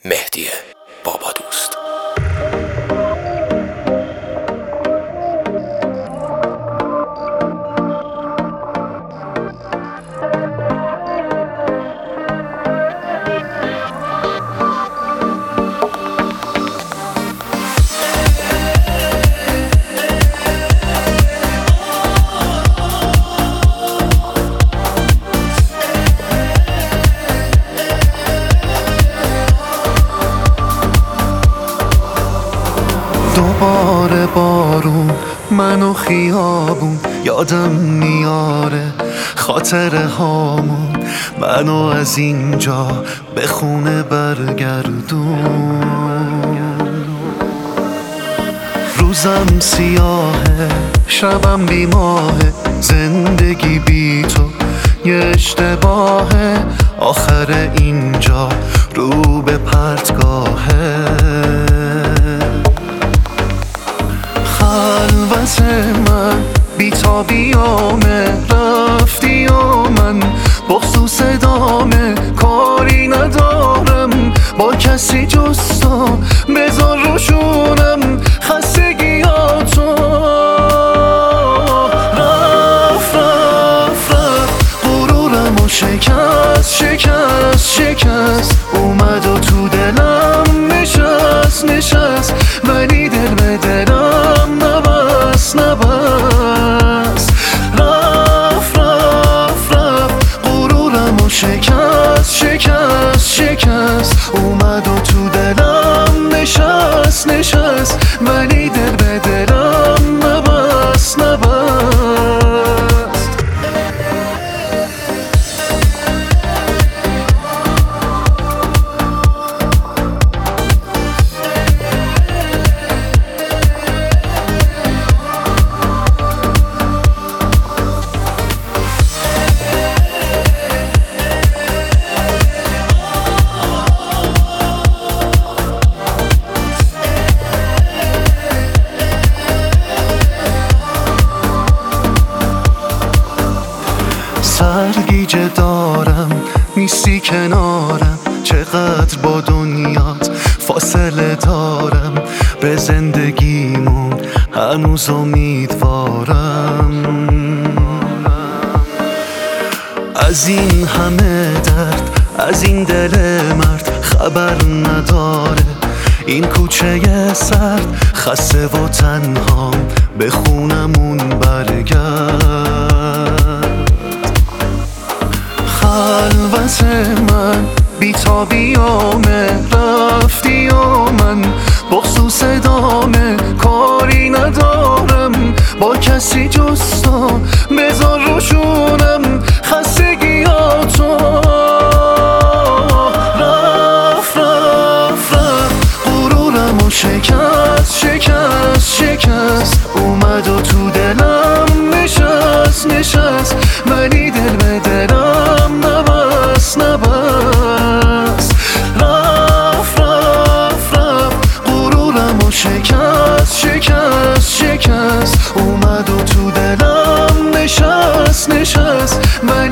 مهدی بابا دوست. دوباره بارون منو خیابون یادم میاره، خاطره هامون منو از اینجا به خونه برگردون. روزم سیاهه، شبم بیماهه، زندگی بی تو یه اشتباهه، آخر اینجا رو به پرتگاهه. خلوت من بی‌تابیامه، رفتی و من بخصوص ادامه کاری ندارم با کسی جز تو، بذار روشونم خستگیاتو. رفت غرورمو شکست اومد و تو دلم نشست ولی دل به دلم نبست. رفت غرورمو شکست اومد و تو دلم نشست ولی دل به دلم نبست. سرگیجه دارم نیستی کنارم، چقدر با دنیات فاصله دارم، به زندگیمون هنوز امیدوارم. از این همه درد، از این دل مرد خبر نداره، این کوچه سرد خسته و تنهام به خونمون برگرد. خلوت من بی‌تابیامه، رفتی و من بخصوص ادامه کاری ندارم با کسی جز تو، بذار روشونم خستگیاتو. رفت غرورمو شکست اومد و تو دلم نشست ولی دل به دلم نبست. رفت غرورمو شکست اومد و تو دلم نشست ولی